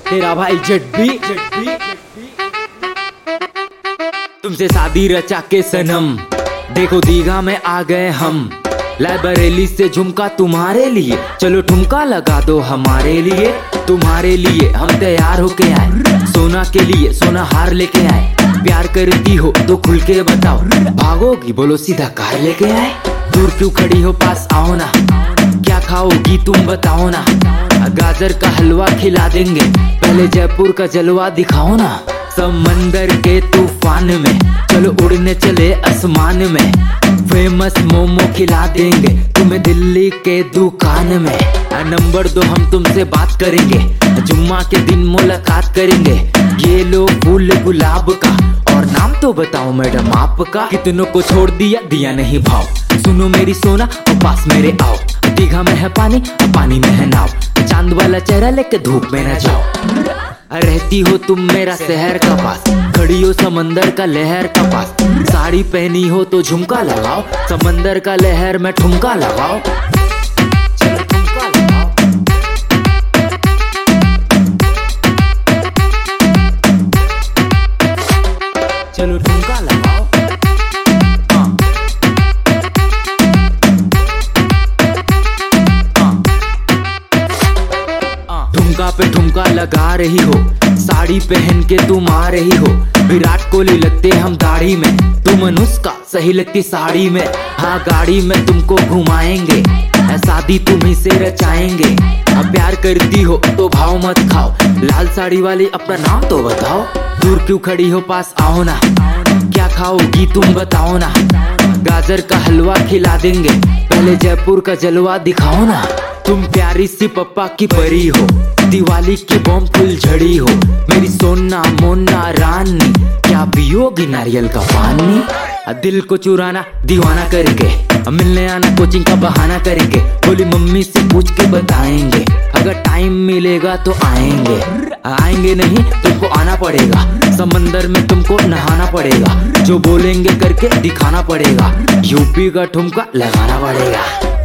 तेरा भाई जेट भी तुमसे शादी रचा के सनम, देखो दीघा में आ गए हम। लाइब्रेरी से झुमका तुम्हारे लिए, चलो ठुमका लगा दो हमारे लिए। तुम्हारे लिए हम तैयार होके आए, सोना के लिए सोना हार लेके आए। प्यार करती हो तो खुल के बताओ, भागोगी बोलो सीधा कार लेके आए। दूर क्यों खड़ी हो, पास आओ ना, क्या खाओगी तुम बताओ ना। गाजर का हलवा खिला देंगे, पहले जयपुर का जलवा दिखाओ ना। समंदर के तूफान में चलो उड़ने चले आसमान में। फेमस मोमो खिला देंगे तुम्हें दिल्ली के दुकान में। नंबर दो हम तुमसे बात करेंगे, जुम्मा के दिन मुलाकात करेंगे। ये लो फूल गुलाब का, और नाम तो बताओ मैडम आपका। कितनों को छोड़ दिया, दिया नहीं भाव। सुनो मेरी सोना और पास मेरे आओ। दीघा में है पानी और पानी में है नाव, चांद वाला चेहरा लेके धूप में न जाओ। रहती हो तुम मेरा शहर का पास, खड़ी हो समंदर का लहर का पास। साड़ी पहनी हो तो झुमका लगाओ, समंदर का लहर में ठुमका लगाओ। चलो ठुमका लगाओ, चलो ठुमका लगाओ। ठुमका पे ठुमका लगा रही हो, साड़ी पहन के तुम आ रही हो। विराट कोहली लगते हम दाढ़ी में, तुम अनुष्का सही लगती साड़ी में। हाँ गाड़ी में तुमको घुमाएंगे, शादी तुम्ही से रचाएंगे। अब प्यार करती हो तो भाव मत खाओ, लाल साड़ी वाली अपना नाम तो बताओ। दूर क्यों खड़ी हो, पास आओ ना, क्या खाओगी तुम बताओ ना। गाजर का हलवा खिला देंगे, पहले जयपुर का जलवा दिखाओ ना। तुम प्यारी सी पप्पा की परी हो, दिवाली की बॉम्ब फुल झड़ी हो। मेरी सोना मोना रानी, क्या पियोगी नारियल का पानी। दिल को चुराना दीवाना करेंगे, मिलने आना कोचिंग का बहाना करेंगे। बोली मम्मी से पूछ के बताएंगे, अगर टाइम मिलेगा तो आएंगे। आएंगे नहीं तुमको आना पड़ेगा, समंदर में तुमको नहाना पड़ेगा। जो बोलेंगे करके दिखाना पड़ेगा, यूपी का ठुमका लगाना पड़ेगा।